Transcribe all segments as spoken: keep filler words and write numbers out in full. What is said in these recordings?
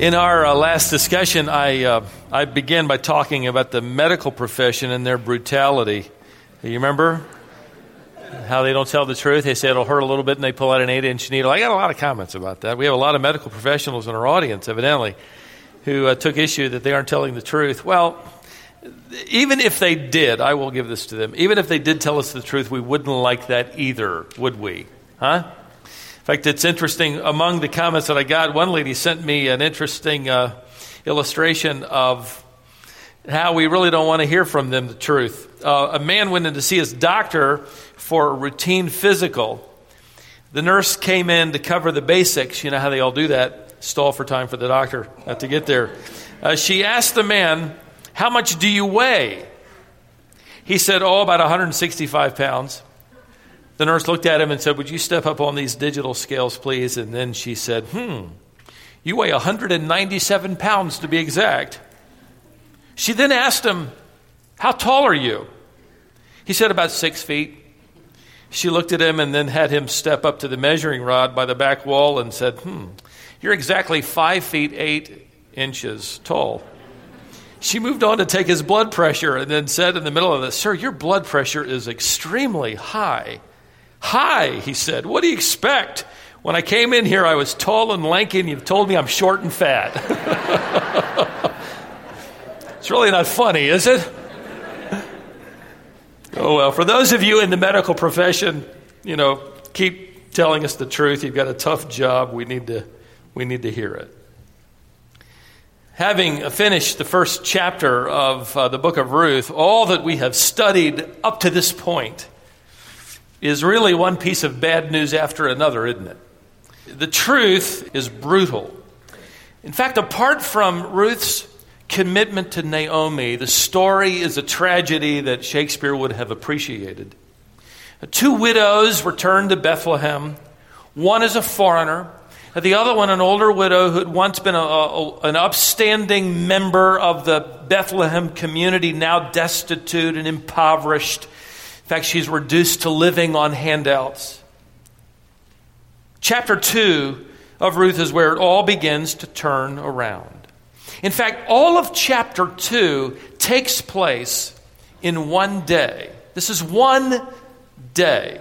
In our uh, last discussion, I uh, I began by talking about the medical profession and their brutality. You remember how they don't tell the truth? They say it'll hurt a little bit and they pull out an eight-inch needle. I got a lot of comments about that. We have a lot of medical professionals in our audience, evidently, who uh, took issue that they aren't telling the truth. Well, even if they did, I will give this to them, even if they did tell us the truth, we wouldn't like that either, would we? Huh? In fact, it's interesting, among the comments that I got, one lady sent me an interesting uh, illustration of how we really don't want to hear from them the truth. Uh, a man went in to see his doctor for a routine physical. The nurse came in to cover the basics. You know how they all do that, stall for time for the doctor uh, to get there. Uh, she asked the man, "How much do you weigh?" He said, "Oh, about one hundred sixty-five pounds. The nurse looked at him and said, "Would you step up on these digital scales, please?" And then she said, hmm, "You weigh one hundred ninety-seven pounds to be exact." She then asked him, "How tall are you?" He said, "About six feet. She looked at him and then had him step up to the measuring rod by the back wall and said, hmm, "You're exactly five feet eight inches tall." She moved on to take his blood pressure and then said in the middle of this, "Sir, your blood pressure is extremely high." "High," he said. "What do you expect? When I came in here, I was tall and lanky, and you've told me I'm short and fat." It's really not funny, is it? Oh, well, for those of you in the medical profession, you know, keep telling us the truth. You've got a tough job. We need to, we need to hear it. Having finished the first chapter of uh, the book of Ruth, all that we have studied up to this point is really one piece of bad news after another, isn't it? The truth is brutal. In fact, apart from Ruth's commitment to Naomi, the story is a tragedy that Shakespeare would have appreciated. Two widows returned to Bethlehem. One is a foreigner. The other one, an older widow who had once been a, a, an upstanding member of the Bethlehem community, now destitute and impoverished. In fact, she's reduced to living on handouts. Chapter two of Ruth is where it all begins to turn around. In fact, all of chapter two takes place in one day. This is one day.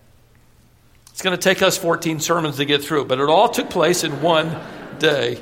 It's going to take us fourteen sermons to get through, but it all took place in one day.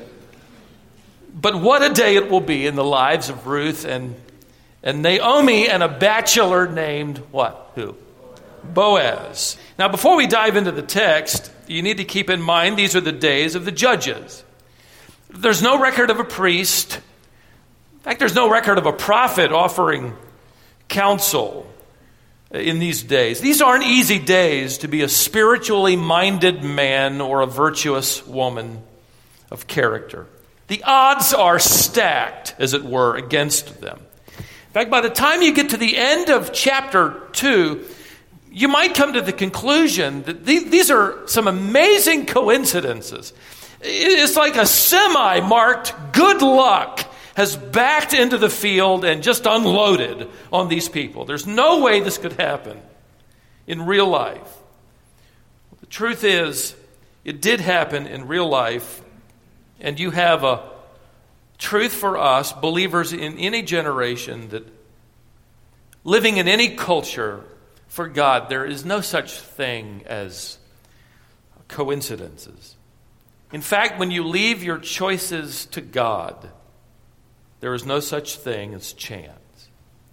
But what a day it will be in the lives of Ruth and, and Naomi and a bachelor named what? Who? Boaz. Now, before we dive into the text, you need to keep in mind these are the days of the judges. There's no record of a priest. In fact, there's no record of a prophet offering counsel in these days. These aren't easy days to be a spiritually minded man or a virtuous woman of character. The odds are stacked, as it were, against them. In fact, by the time you get to the end of chapter two, you might come to the conclusion that these are some amazing coincidences. It's like a semi-marked good luck has backed into the field and just unloaded on these people. There's no way this could happen in real life. The truth is, it did happen in real life, and you have a truth for us, believers in any generation, that living in any culture for God, there is no such thing as coincidences. In fact, when you leave your choices to God, there is no such thing as chance.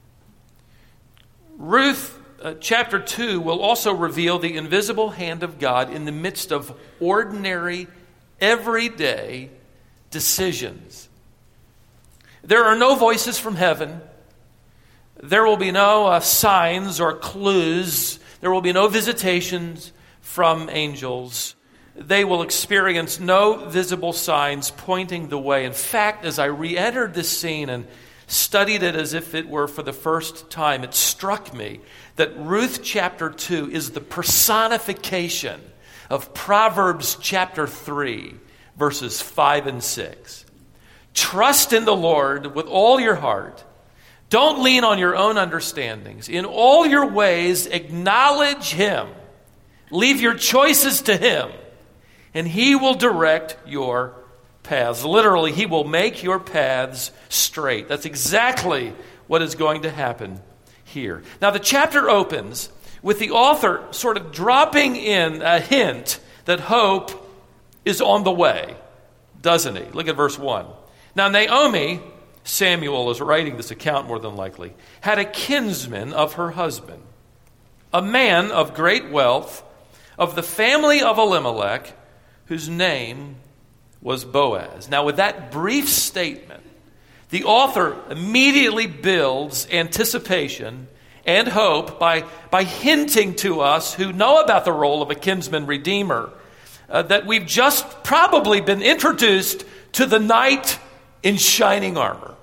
Ruth uh, chapter two will also reveal the invisible hand of God in the midst of ordinary, everyday decisions. There are no voices from heaven. There will be no uh, signs or clues. There will be no visitations from angels. They will experience no visible signs pointing the way. In fact, as I re-entered this scene and studied it as if it were for the first time, it struck me that Ruth chapter two is the personification of Proverbs chapter three, verses five and six. Trust in the Lord with all your heart. Don't lean on your own understandings. In all your ways, acknowledge Him. Leave your choices to Him, and He will direct your paths. Literally, he will make your paths straight. That's exactly what is going to happen here. Now, the chapter opens with the author sort of dropping in a hint that hope is on the way, doesn't he? Look at verse one. Now, Naomi, Samuel is writing this account more than likely, had a kinsman of her husband, a man of great wealth, of the family of Elimelech, whose name was Boaz. Now, with that brief statement, the author immediately builds anticipation and hope by, by hinting to us who know about the role of a kinsman redeemer uh, that we've just probably been introduced to the knight in shining armor.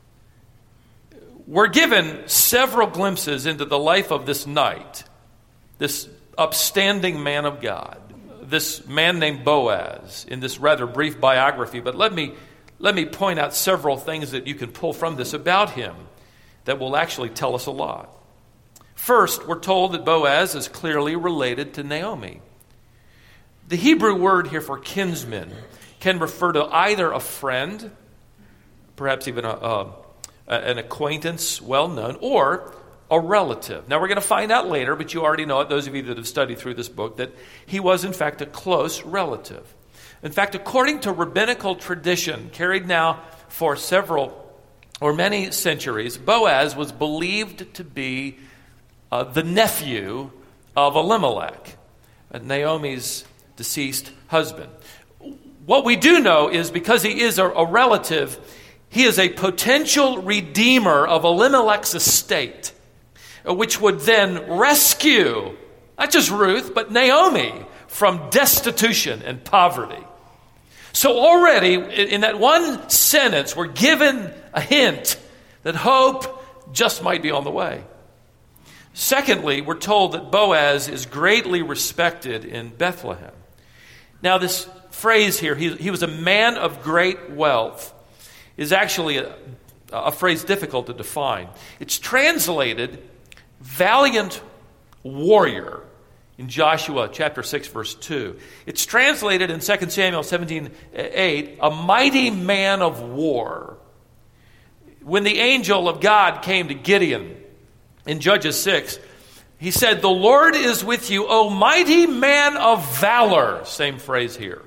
We're given several glimpses into the life of this knight, this upstanding man of God, this man named Boaz, in this rather brief biography. But let me let me point out several things that you can pull from this about him that will actually tell us a lot. First, we're told that Boaz is clearly related to Naomi. The Hebrew word here for kinsman can refer to either a friend, perhaps even a, a, an acquaintance well known, or a relative. Now, we're going to find out later, but you already know it, those of you that have studied through this book, that he was, in fact, a close relative. In fact, according to rabbinical tradition, carried now for several or many centuries, Boaz was believed to be uh, the nephew of Elimelech, Naomi's deceased husband. What we do know is because he is a, a relative, he is a potential redeemer of Elimelech's estate, which would then rescue, not just Ruth, but Naomi from destitution and poverty. So already, in that one sentence, we're given a hint that hope just might be on the way. Secondly, we're told that Boaz is greatly respected in Bethlehem. Now, this phrase here, he, he was a man of great wealth, is actually a, a phrase difficult to define. It's translated valiant warrior in Joshua chapter six, verse two. It's translated in Second Samuel seventeen eight, a mighty man of war. When the angel of God came to Gideon in Judges six, he said, "The Lord is with you, O mighty man of valor." Same phrase here.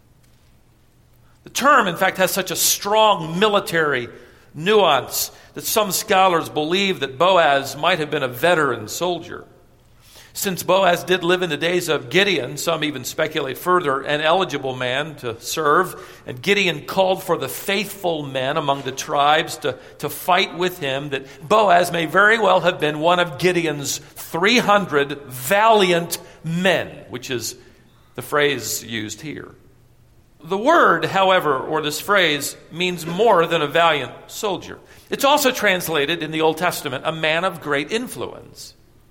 The term, in fact, has such a strong military nuance that some scholars believe that Boaz might have been a veteran soldier. Since Boaz did live in the days of Gideon, some even speculate further, an eligible man to serve, and Gideon called for the faithful men among the tribes to, to fight with him, that Boaz may very well have been one of Gideon's three hundred valiant men, which is the phrase used here. The word, however, or this phrase, means more than a valiant soldier. It's also translated in the Old Testament, a man of great influence,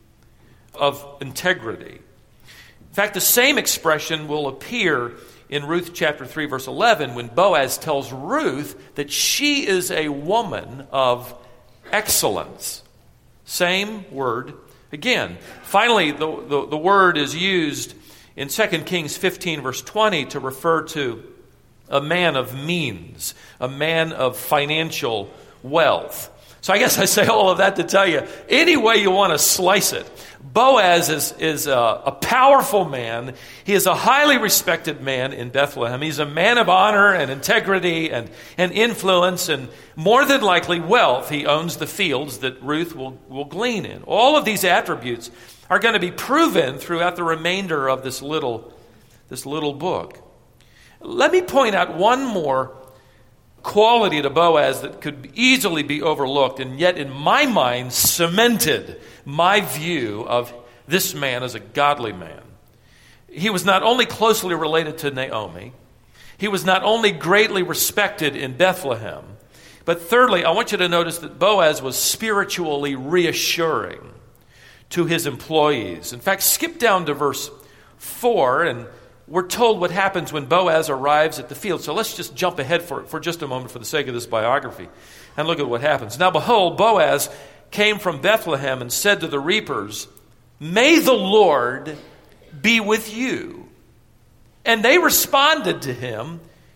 of integrity. In fact, the same expression will appear in Ruth chapter three, verse eleven, when Boaz tells Ruth that she is a woman of excellence. Same word again. Finally, the, the, the word is used in Second Kings fifteen, verse twenty, to refer to a man of means, a man of financial wealth. So I guess I say all of that to tell you, any way you want to slice it, Boaz is, is a, a powerful man. He is a highly respected man in Bethlehem. He's a man of honor and integrity and, and influence, and more than likely wealth. He owns the fields that Ruth will, will glean in. All of these attributes are going to be proven throughout the remainder of this little, this little book. Let me point out one more quality to Boaz that could easily be overlooked, and yet in my mind cemented my view of this man as a godly man. He was not only closely related to Naomi, he was not only greatly respected in Bethlehem, but thirdly, I want you to notice that Boaz was spiritually reassuring to his employees. In fact, skip down to verse four, and we're told what happens when Boaz arrives at the field. So let's just jump ahead for, for just a moment for the sake of this biography and look at what happens. Now behold, Boaz came from Bethlehem and said to the reapers, "May the Lord be with you." And they responded to him,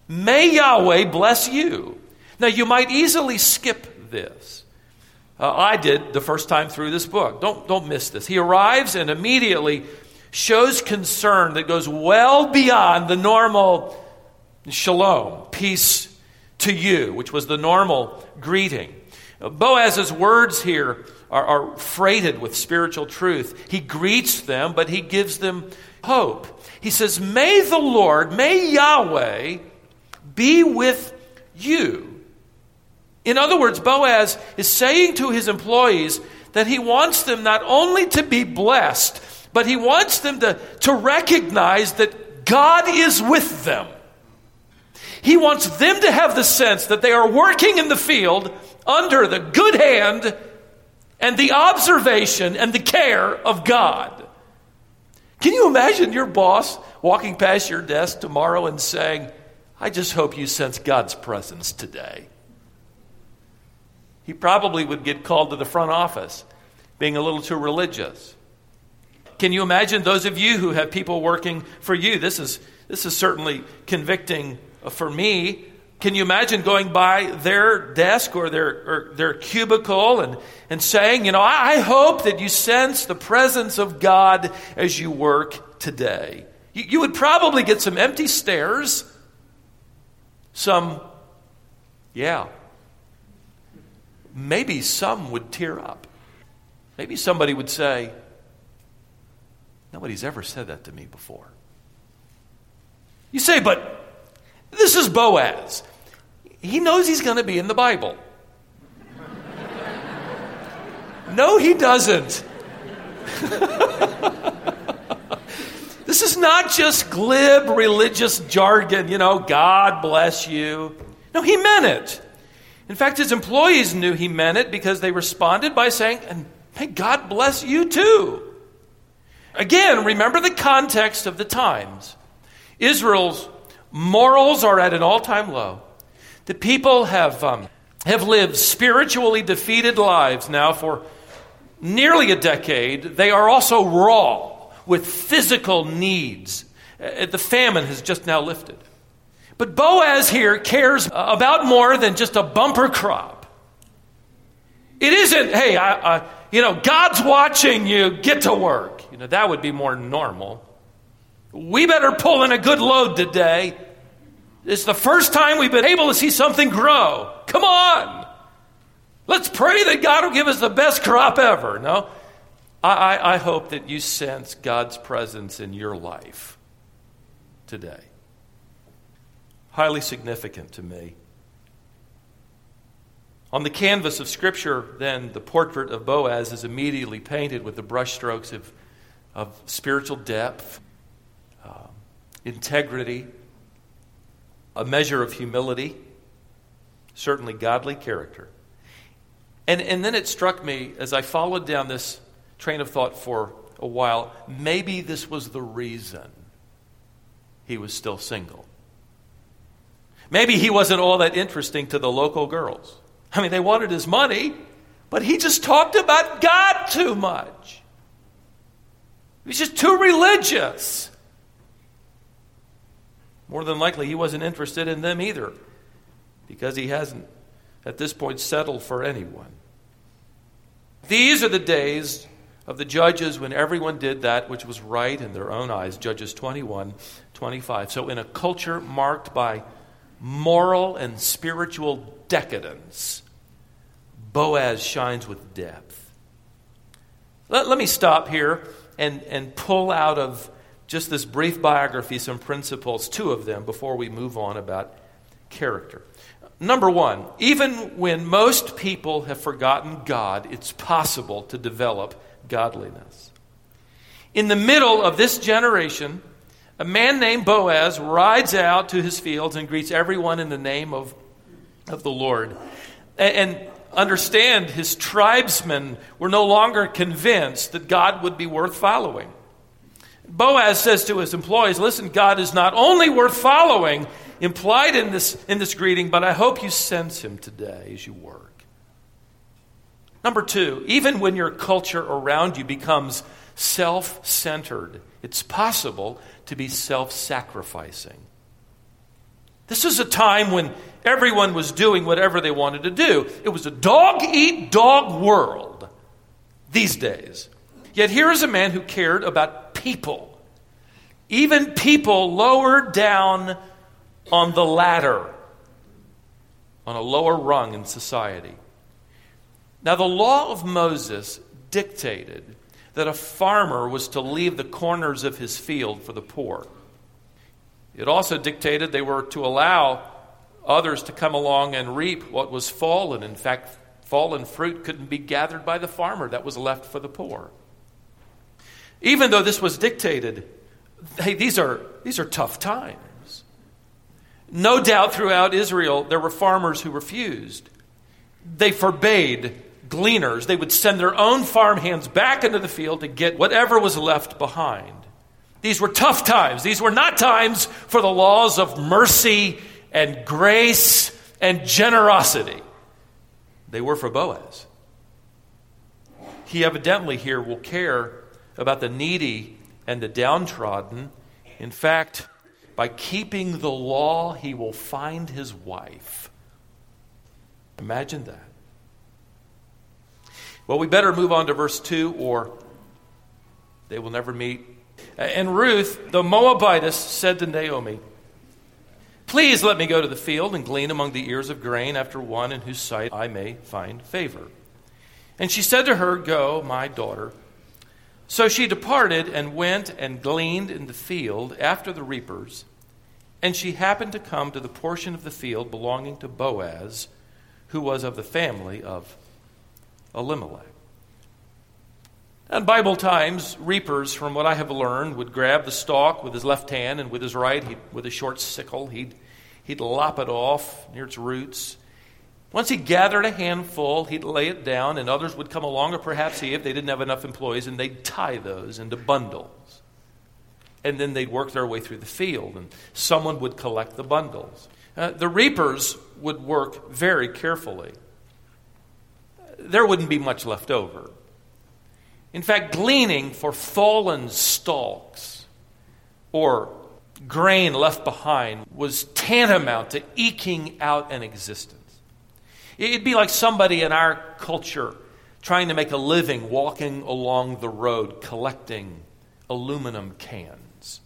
May Yahweh bless you. Now, you might easily skip this. Uh, I did the first time through this book. Don't, don't miss this. He arrives and immediately shows concern that goes well beyond the normal shalom, peace to you, which was the normal greeting. Boaz's words here are, are freighted with spiritual truth. He greets them, but he gives them hope. He says, may the Lord, may Yahweh be with you. In other words, Boaz is saying to his employees that he wants them not only to be blessed, but he wants them to, to recognize that God is with them. He wants them to have the sense that they are working in the field under the good hand and the observation and the care of God. Can you imagine your boss walking past your desk tomorrow and saying, I just hope you sense God's presence today? He probably would get called to the front office, being a little too religious. Can you imagine those of you who have people working for you? This is, this is certainly convicting for me. Can you imagine going by their desk or their or their cubicle and, and saying, you know, I, I hope that you sense the presence of God as you work today. You, you would probably get some empty stares, some, yeah, maybe some would tear up. Maybe somebody would say, nobody's ever said that to me before. You say, but this is Boaz. He knows he's going to be in the Bible. No, he doesn't. This is not just glib religious jargon, you know, God bless you. No, he meant it. In fact, his employees knew he meant it because they responded by saying, and may God bless you too. Again, remember the context of the times. Israel's morals are at an all-time low. The people have um, have lived spiritually defeated lives now for nearly a decade. They are also raw with physical needs. Uh, the famine has just now lifted. But Boaz here cares about more than just a bumper crop. It isn't, hey, I, I, you know, God's watching you, get to work. You know, that would be more normal. We better pull in a good load today. It's the first time we've been able to see something grow. Come on. Let's pray that God will give us the best crop ever. No, I, I, I hope that you sense God's presence in your life today. Highly significant to me. On the canvas of Scripture, then, the portrait of Boaz is immediately painted with the brushstrokes of, of spiritual depth, uh, integrity, a measure of humility, certainly godly character. And, and then it struck me as I followed down this train of thought for a while, maybe this was the reason he was still single. Maybe he wasn't all that interesting to the local girls. I mean, they wanted his money, but he just talked about God too much. He was just too religious. More than likely, he wasn't interested in them either, because he hasn't, at this point, settled for anyone. These are the days of the judges when everyone did that which was right in their own eyes. Judges twenty-one, twenty-five. So in a culture marked by moral and spiritual decadence, Boaz shines with depth. Let, let me stop here and, and pull out of just this brief biography some principles, two of them, before we move on about character. Number one, even when most people have forgotten God, it's possible to develop godliness. In the middle of this generation, a man named Boaz rides out to his fields and greets everyone in the name of, of the Lord. And, and understand, his tribesmen were no longer convinced that God would be worth following. Boaz says to his employees, listen, God is not only worth following, implied in this, in this greeting, but I hope you sense him today as you work. Number two, even when your culture around you becomes self-centered, it's possible to be self-sacrificing. This is a time when everyone was doing whatever they wanted to do. It was a dog-eat-dog world these days. Yet here is a man who cared about people, even people lower down on the ladder, on a lower rung in society. Now, the law of Moses dictated that a farmer was to leave the corners of his field for the poor. It also dictated they were to allow others to come along and reap what was fallen. In fact, fallen fruit couldn't be gathered by the farmer. That was left for the poor. Even though this was dictated, hey, these are, these are tough times. No doubt throughout Israel there were farmers who refused. They forbade gleaners. They would send their own farmhands back into the field to get whatever was left behind. These were tough times. These were not times for the laws of mercy and grace and generosity. They were for Boaz. He evidently here will care about the needy and the downtrodden. In fact, by keeping the law, he will find his wife. Imagine that. Well, we better move on to verse two, or they will never meet. And Ruth, the Moabitess, said to Naomi, "Please let me go to the field and glean among the ears of grain after one in whose sight I may find favor." And she said to her, "Go, my daughter." So she departed and went and gleaned in the field after the reapers. And she happened to come to the portion of the field belonging to Boaz, who was of the family of Elimelech. In Bible times, reapers, from what I have learned, would grab the stalk with his left hand, and with his right, he'd, with a short sickle, he'd, he'd lop it off near its roots. Once he gathered a handful, he'd lay it down, and others would come along, or perhaps he, if they didn't have enough employees, and they'd tie those into bundles. And then they'd work their way through the field, and someone would collect the bundles. Uh, the reapers would work very carefully. There wouldn't be much left over. In fact, gleaning for fallen stalks or grain left behind was tantamount to eking out an existence. It'd be like somebody in our culture trying to make a living walking along the road collecting aluminum cans.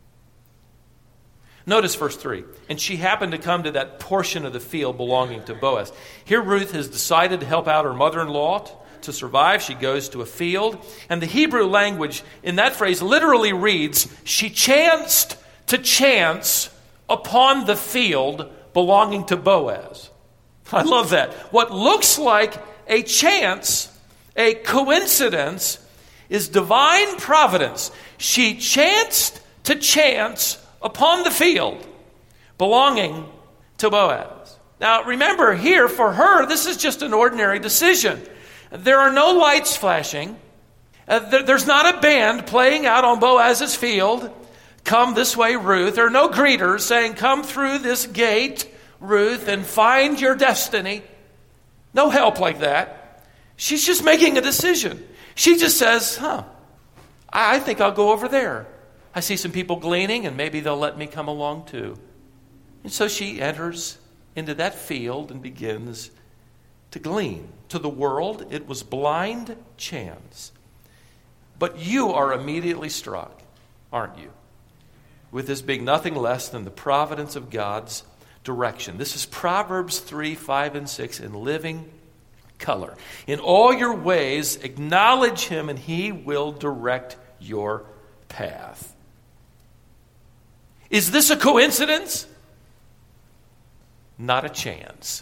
Notice verse three. And she happened to come to that portion of the field belonging to Boaz. Here Ruth has decided to help out her mother-in-law to survive. She goes to a field. And the Hebrew language in that phrase literally reads, she chanced to chance upon the field belonging to Boaz. I love that. What looks like a chance, a coincidence, is divine providence. She chanced to chance upon the field belonging to Boaz. Now remember here, for her, this is just an ordinary decision. There are no lights flashing. Uh, there, there's not a band playing out on Boaz's field. Come this way, Ruth. There are no greeters saying, come through this gate, Ruth, and find your destiny. No help like that. She's just making a decision. She just says, huh, I think I'll go over there. I see some people gleaning, and maybe they'll let me come along too. And so she enters into that field and begins to glean. To the world, it was blind chance. But you are immediately struck, aren't you, with this being nothing less than the providence of God's direction. This is Proverbs three, five, and six in living color. In all your ways, acknowledge him, and he will direct your path. Is this a coincidence? Not a chance.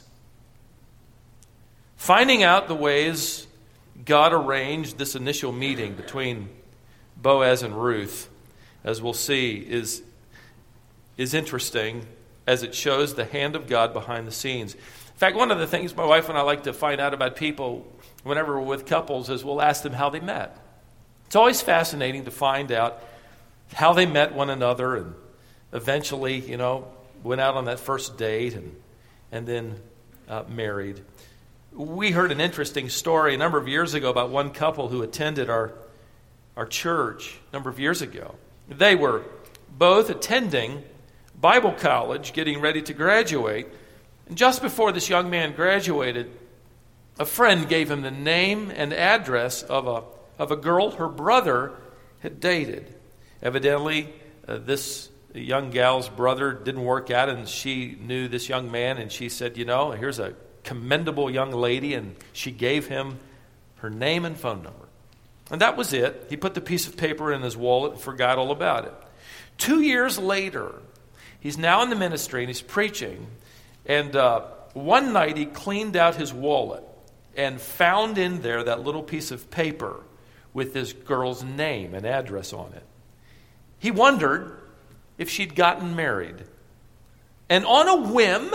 Finding out the ways God arranged this initial meeting between Boaz and Ruth, as we'll see, is, is interesting as it shows the hand of God behind the scenes. In fact, one of the things my wife and I like to find out about people whenever we're with couples is we'll ask them how they met. It's always fascinating to find out how they met one another and eventually, you know, went out on that first date and, and then uh, married. We heard an interesting story a number of years ago about one couple who attended our, our church a number of years ago. They were both attending Bible college, getting ready to graduate. And just before this young man graduated, a friend gave him the name and address of a, of a girl her brother had dated. Evidently, uh, this young gal's brother didn't work out, and she knew this young man, and she said, you know, here's a commendable young lady, and she gave him her name and phone number. And that was it. He put the piece of paper in his wallet and forgot all about it. Two years later, he's now in the ministry, and he's preaching, and uh, one night he cleaned out his wallet and found in there that little piece of paper with this girl's name and address on it. He wondered if she'd gotten married. And on a whim,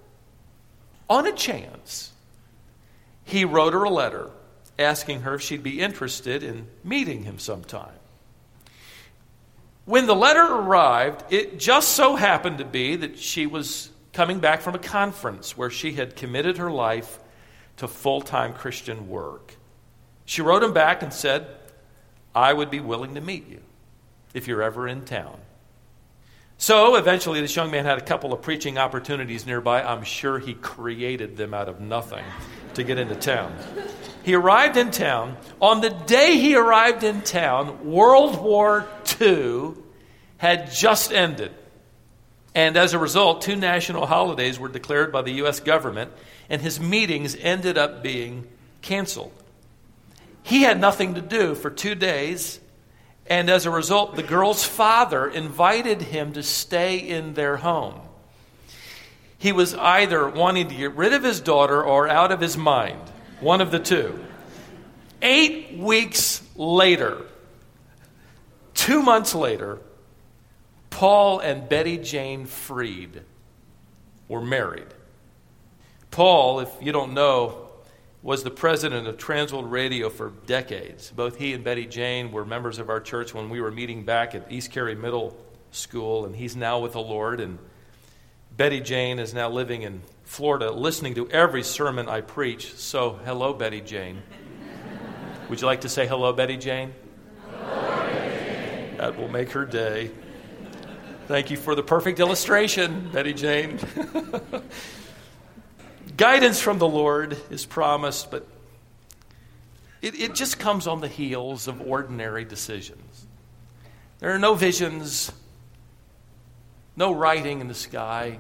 on a chance, he wrote her a letter asking her if she'd be interested in meeting him sometime. When the letter arrived, it just so happened to be that she was coming back from a conference where she had committed her life to full-time Christian work. She wrote him back and said, I would be willing to meet you if you're ever in town. So eventually this young man had a couple of preaching opportunities nearby. I'm sure he created them out of nothing to get into town. He arrived in town. On the day he arrived in town, World War Two had just ended. And as a result, two national holidays were declared by the U S government, and his meetings ended up being canceled. He had nothing to do for two days, and as a result, the girl's father invited him to stay in their home. He was either wanting to get rid of his daughter or out of his mind, one of the two. Eight weeks later, two months later, Paul and Betty Jane Freed were married. Paul, if you don't know, was the president of Transworld Radio for decades. Both he and Betty Jane were members of our church when we were meeting back at East Cary Middle School, and he's now with the Lord. And Betty Jane is now living in Florida, listening to every sermon I preach. So, hello, Betty Jane. Would you like to say hello, Betty Jane? Hello, Betty Jane. That will make her day. Thank you for the perfect illustration, Betty Jane. Guidance from the Lord is promised, but it, it just comes on the heels of ordinary decisions. There are no visions, no writing in the sky,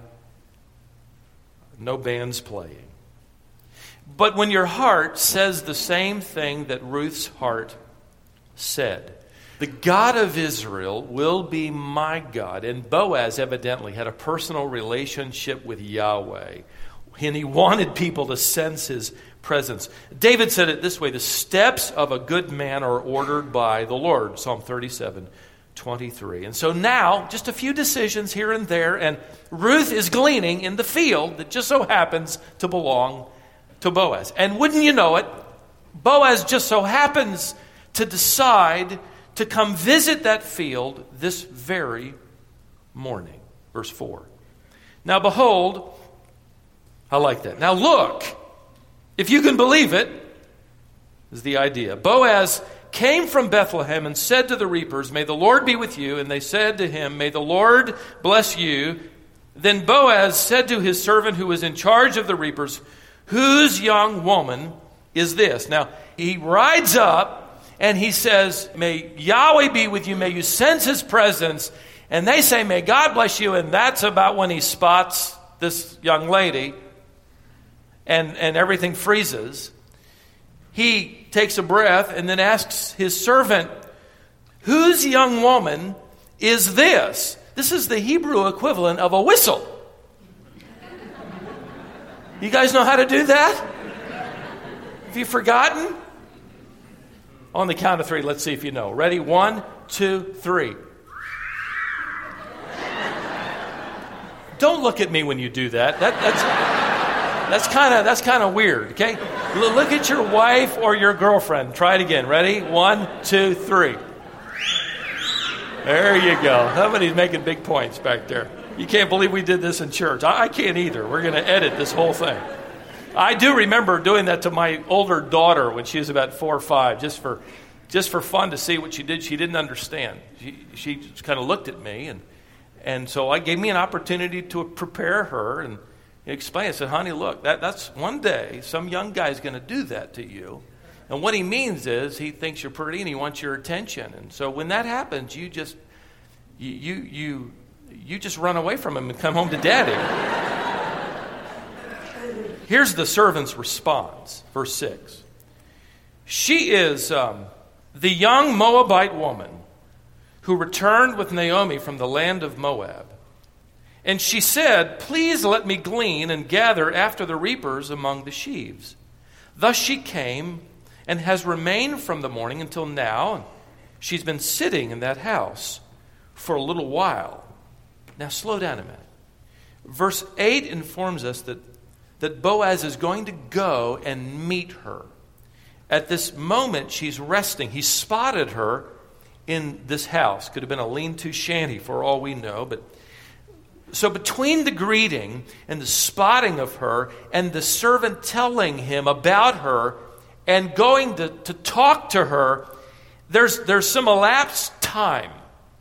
no bands playing. But when your heart says the same thing that Ruth's heart said, the God of Israel will be my God. And Boaz evidently had a personal relationship with Yahweh, and he wanted people to sense his presence. David said it this way, the steps of a good man are ordered by the Lord, Psalm thirty-seven twenty-three. And so now, just a few decisions here and there, and Ruth is gleaning in the field that just so happens to belong to Boaz. And wouldn't you know it, Boaz just so happens to decide to come visit that field this very morning. Verse four. Now behold, I like that. Now look, if you can believe it, is the idea. Boaz came from Bethlehem and said to the reapers, may the Lord be with you. And they said to him, may the Lord bless you. Then Boaz said to his servant who was in charge of the reapers, whose young woman is this? Now, he rides up and he says, may Yahweh be with you. May you sense his presence. And they say, may God bless you. And that's about when he spots this young lady. And, and everything freezes. He takes a breath and then asks his servant, whose young woman is this? This is the Hebrew equivalent of a whistle. You guys know how to do that? Have you forgotten? On the count of three, let's see if you know. Ready? One, two, three. Don't look at me when you do that. That that's that's kind of that's kind of weird. Okay, L- look at your wife or your girlfriend. Try it again. Ready? One, two, three. There you go. Somebody's making big points back there. You can't believe we did this in church. I, I can't either. We're going to edit this whole thing. I do remember doing that to my older daughter when she was about four or five, just for just for fun to see what she did. She didn't understand. She she just kind of looked at me, and And so I gave me an opportunity to prepare her and explain. I said, honey, look, that, that's one day some young guy's going to do that to you. And what he means is he thinks you're pretty and he wants your attention. And so when that happens, you just you you you, you just run away from him and come home to daddy. Here's the servant's response, verse six. She is um, the young Moabite woman who returned with Naomi from the land of Moab. And she said, please let me glean and gather after the reapers among the sheaves. Thus she came and has remained from the morning until now. And she's been sitting in that house for a little while. Now slow down a minute. Verse eight informs us that, that Boaz is going to go and meet her. At this moment, she's resting. He spotted her in this house. Could have been a lean-to shanty for all we know. But so between the greeting and the spotting of her and the servant telling him about her and going to, to talk to her, there's, there's some elapsed time.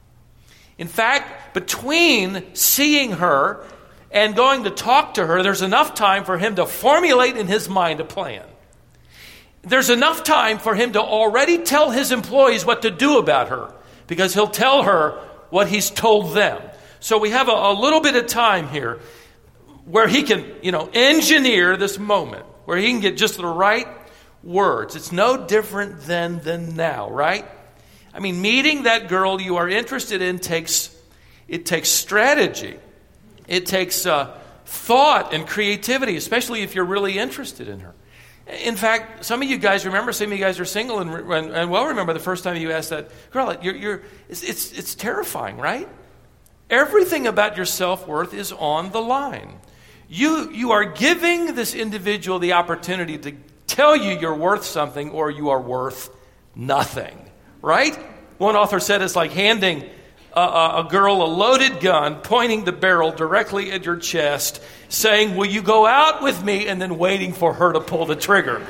In fact, between seeing her and going to talk to her, there's enough time for him to formulate in his mind a plan. There's enough time for him to already tell his employees what to do about her, because he'll tell her what he's told them. So we have a, a little bit of time here where he can, you know, engineer this moment, where he can get just the right words. It's no different than, than now, right? I mean, meeting that girl you are interested in takes, it takes strategy. It takes uh, thought and creativity, especially if you're really interested in her. In fact, some of you guys remember, some of you guys are single and, and, and well remember the first time you asked that girl, you're, you're, it's, it's, it's terrifying, right? Everything about your self-worth is on the line. You, you are giving this individual the opportunity to tell you you're worth something or you are worth nothing, right? One author said it's like handing a, a, a girl a loaded gun, pointing the barrel directly at your chest, saying, will you go out with me, and then waiting for her to pull the trigger.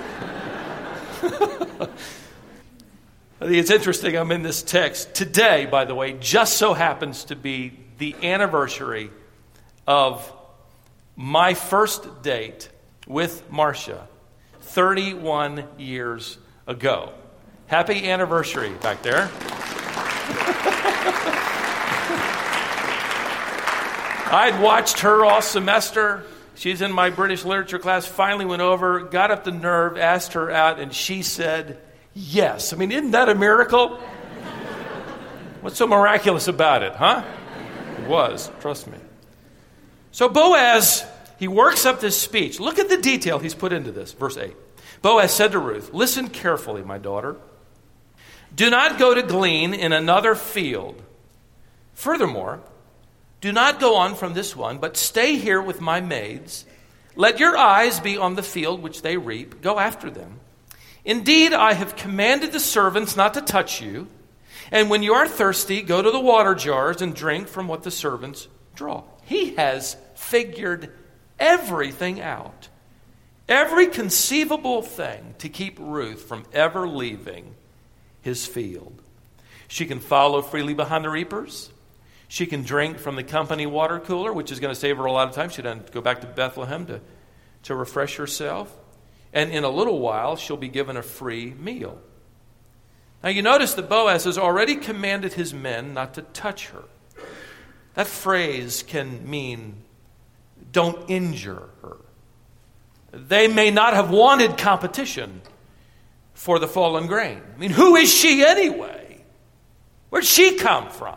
I think it's interesting, I'm in this text. Today, by the way, just so happens to be the anniversary of my first date with Marcia thirty-one years ago. Happy anniversary back there. I'd watched her all semester. She's in my British literature class. Finally went over, got up the nerve, asked her out, and she said yes. I mean, isn't that a miracle? What's so miraculous about it, huh? It was, trust me. So Boaz, he works up this speech. Look at the detail he's put into this, verse eight. Boaz said to Ruth, listen carefully, my daughter. Do not go to glean in another field. Furthermore, do not go on from this one, but stay here with my maids. Let your eyes be on the field which they reap. Go after them. Indeed, I have commanded the servants not to touch you. And when you are thirsty, go to the water jars and drink from what the servants draw. He has figured everything out. Every conceivable thing to keep Ruth from ever leaving his field. She can follow freely behind the reapers. She can drink from the company water cooler, which is going to save her a lot of time. She doesn't go back to Bethlehem to, to refresh herself. And in a little while, she'll be given a free meal. Now you notice that Boaz has already commanded his men not to touch her. That phrase can mean don't injure her. They may not have wanted competition for the fallen grain. I mean, who is she anyway? Where'd she come from?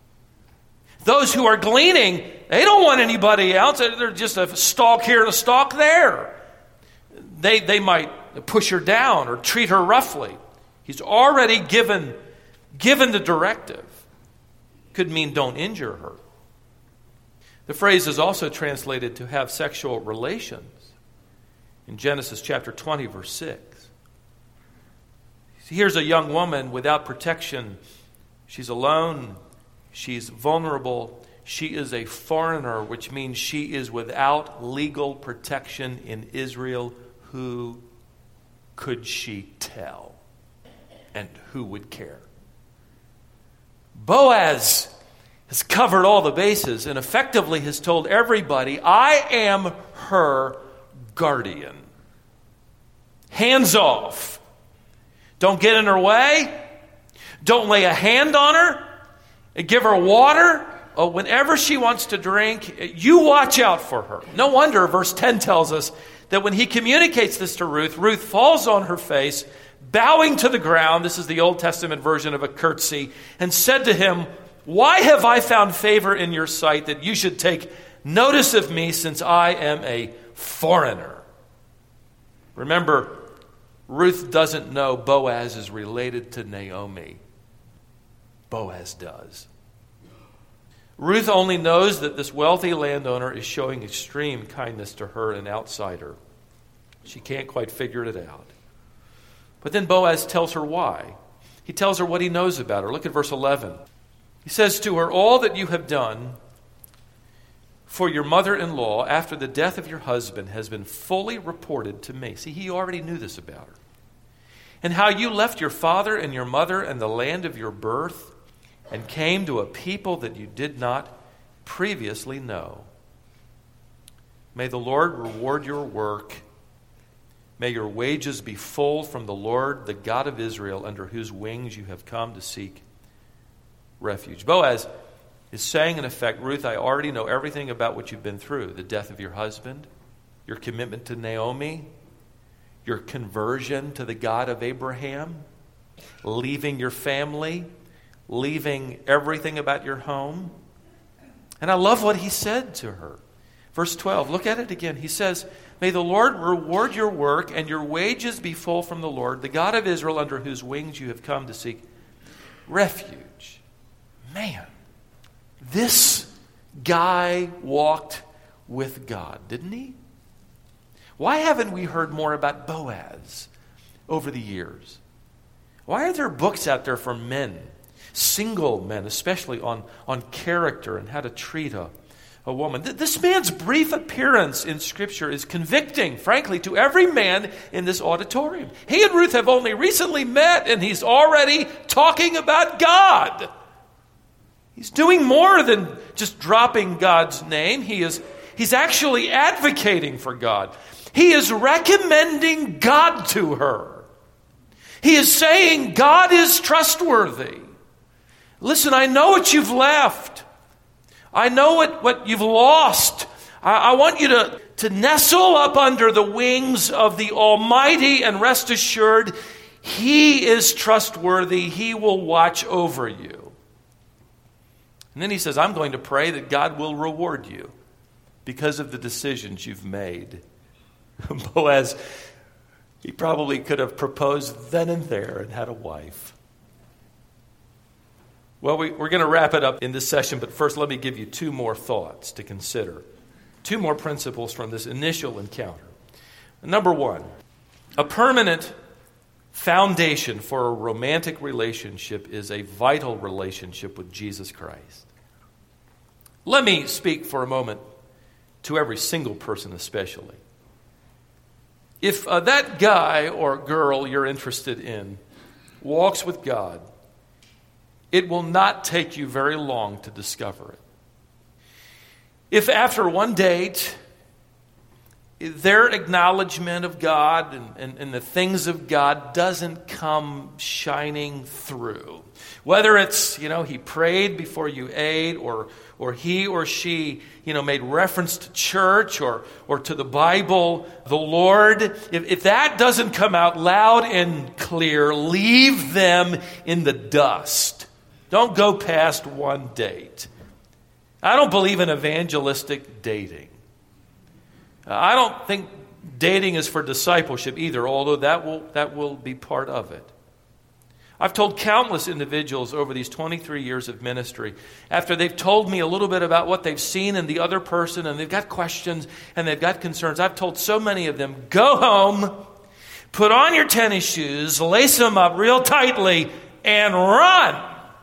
Those who are gleaning, they don't want anybody else. They're just a stalk here and a stalk there. They, they might push her down or treat her roughly. He's already given, given the directive. Could mean don't injure her. The phrase is also translated to have sexual relations in Genesis chapter twenty, verse six. Here's a young woman without protection. She's alone. She's vulnerable. She is a foreigner, which means she is without legal protection in Israel. Who could she tell? And who would care? Boaz has covered all the bases and effectively has told everybody, I am her guardian. Hands off. Don't get in her way. Don't lay a hand on her. Give her water. Oh, whenever she wants to drink, you watch out for her. No wonder verse ten tells us that when he communicates this to Ruth, Ruth falls on her face, bowing to the ground. This is the Old Testament version of a curtsy, and said to him, why have I found favor in your sight that you should take notice of me, since I am a foreigner? Remember, Ruth doesn't know Boaz is related to Naomi. Boaz does. Ruth only knows that this wealthy landowner is showing extreme kindness to her, an outsider. She can't quite figure it out. But then Boaz tells her why. He tells her what he knows about her. Look at verse eleven. He says to her, all that you have done for your mother-in-law after the death of your husband has been fully reported to me. See, he already knew this about her. And how you left your father and your mother and the land of your birth and came to a people that you did not previously know. May the Lord reward your work. May your wages be full from the Lord, the God of Israel, under whose wings you have come to seek refuge. Boaz is saying, in effect, Ruth, I already know everything about what you've been through. The death of your husband, your commitment to Naomi, your conversion to the God of Abraham, leaving your family, leaving everything about your home. And I love what he said to her. Verse twelve, look at it again. He says, may the Lord reward your work and your wages be full from the Lord, the God of Israel, under whose wings you have come to seek refuge. Man, this guy walked with God, didn't he? Why haven't we heard more about Boaz over the years? Why are there books out there for men, single men, especially on, on character and how to treat a, a woman? This man's brief appearance in Scripture is convicting, frankly, to every man in this auditorium. He and Ruth have only recently met, and he's already talking about God. He's doing more than just dropping God's name. He is, he's actually advocating for God. He is recommending God to her. He is saying God is trustworthy. Listen, I know what you've left. I know what, what you've lost. I, I want you to, to nestle up under the wings of the Almighty and rest assured He is trustworthy. He will watch over you. And then he says, I'm going to pray that God will reward you because of the decisions you've made. Boaz, he probably could have proposed then and there and had a wife. Well, we, we're going to wrap it up in this session, but first let me give you two more thoughts to consider. Two more principles from this initial encounter. Number one, a permanent foundation for a romantic relationship is a vital relationship with Jesus Christ. Let me speak for a moment to every single person especially. If uh, that guy or girl you're interested in walks with God, it will not take you very long to discover it. If after one date, their acknowledgement of God and, and, and the things of God doesn't come shining through, whether it's, you know, he prayed before you ate, or or he or she, you know, made reference to church or or to the Bible, the Lord, if, if that doesn't come out loud and clear, leave them in the dust. Don't go past one date. I don't believe in evangelistic dating. I don't think dating is for discipleship either, although that will that will be part of it. I've told countless individuals over these twenty-three years of ministry, after they've told me a little bit about what they've seen in the other person, and they've got questions and they've got concerns, I've told so many of them, go home, put on your tennis shoes, lace them up real tightly, and run.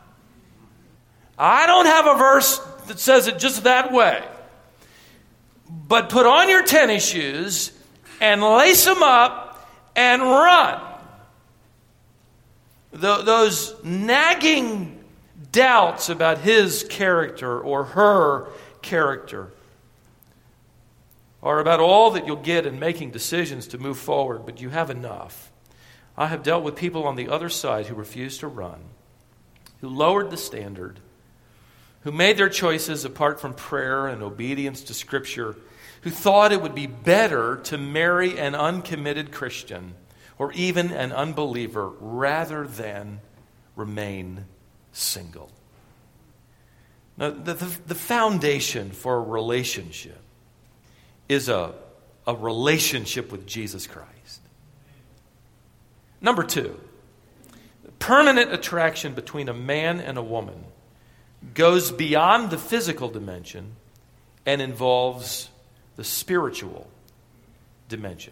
I don't have a verse that says it just that way. But put on your tennis shoes and lace them up and run. Th- those nagging doubts about his character or her character, or about all that you'll get in making decisions to move forward, but you have enough. I have dealt with people on the other side who refused to run, who lowered the standard, who made their choices apart from prayer and obedience to Scripture, who thought it would be better to marry an uncommitted Christian or even an unbeliever rather than remain single. Now, the, the, the foundation for a relationship is a, a relationship with Jesus Christ. Number two, permanent attraction between a man and a woman goes beyond the physical dimension and involves the spiritual dimension.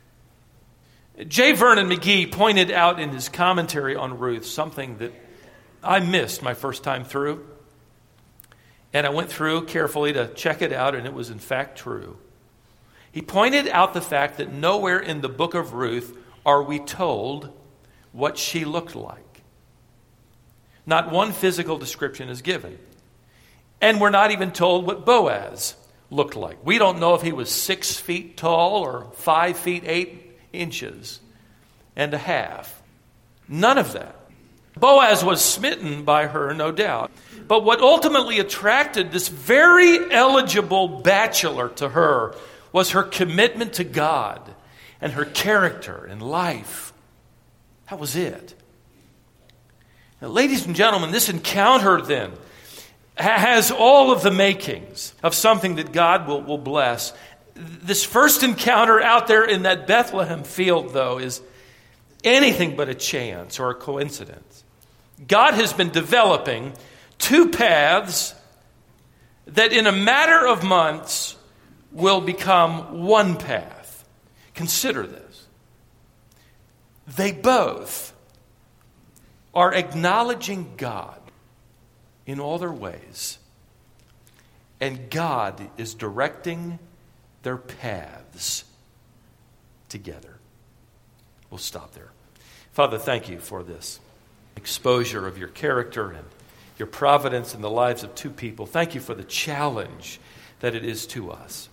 J. Vernon McGee pointed out in his commentary on Ruth something that I missed my first time through. And I went through carefully to check it out, and it was in fact true. He pointed out the fact that nowhere in the book of Ruth are we told what she looked like. Not one physical description is given. And we're not even told what Boaz looked like. We don't know if he was six feet tall or five feet eight inches and a half. None of that. Boaz was smitten by her, no doubt. But what ultimately attracted this very eligible bachelor to her was her commitment to God and her character and life. That was it. Now, ladies and gentlemen, this encounter then has all of the makings of something that God will, will bless. This first encounter out there in that Bethlehem field, though, is anything but a chance or a coincidence. God has been developing two paths that in a matter of months will become one path. Consider this. They both are acknowledging God in all their ways, and God is directing their paths together. We'll stop there. Father, thank you for this exposure of your character and your providence in the lives of two people. Thank you for the challenge that it is to us.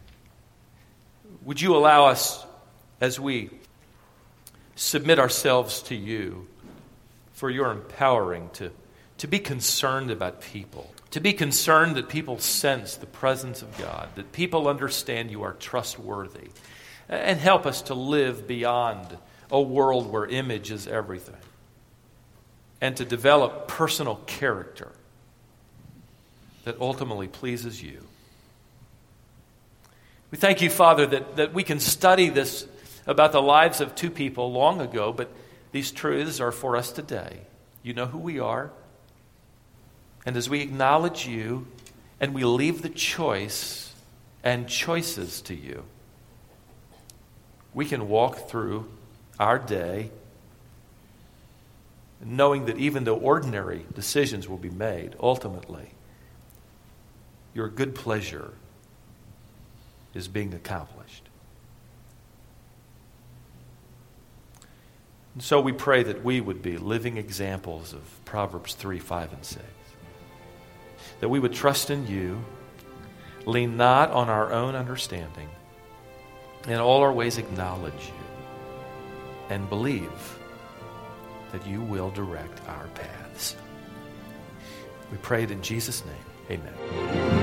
Would you allow us, as we submit ourselves to you, for your empowering to, to be concerned about people, to be concerned that people sense the presence of God, that people understand you are trustworthy, and help us to live beyond a world where image is everything, and to develop personal character that ultimately pleases you. We thank you, Father, that, that we can study this about the lives of two people long ago, but these truths are for us today. You know who we are. And as we acknowledge you and we leave the choice and choices to you, we can walk through our day knowing that even though ordinary decisions will be made, ultimately, your good pleasure is being accomplished. And so we pray that we would be living examples of Proverbs three, five, and six. That we would trust in you, lean not on our own understanding, in all our ways acknowledge you, and believe that you will direct our paths. We pray it in Jesus' name. Amen.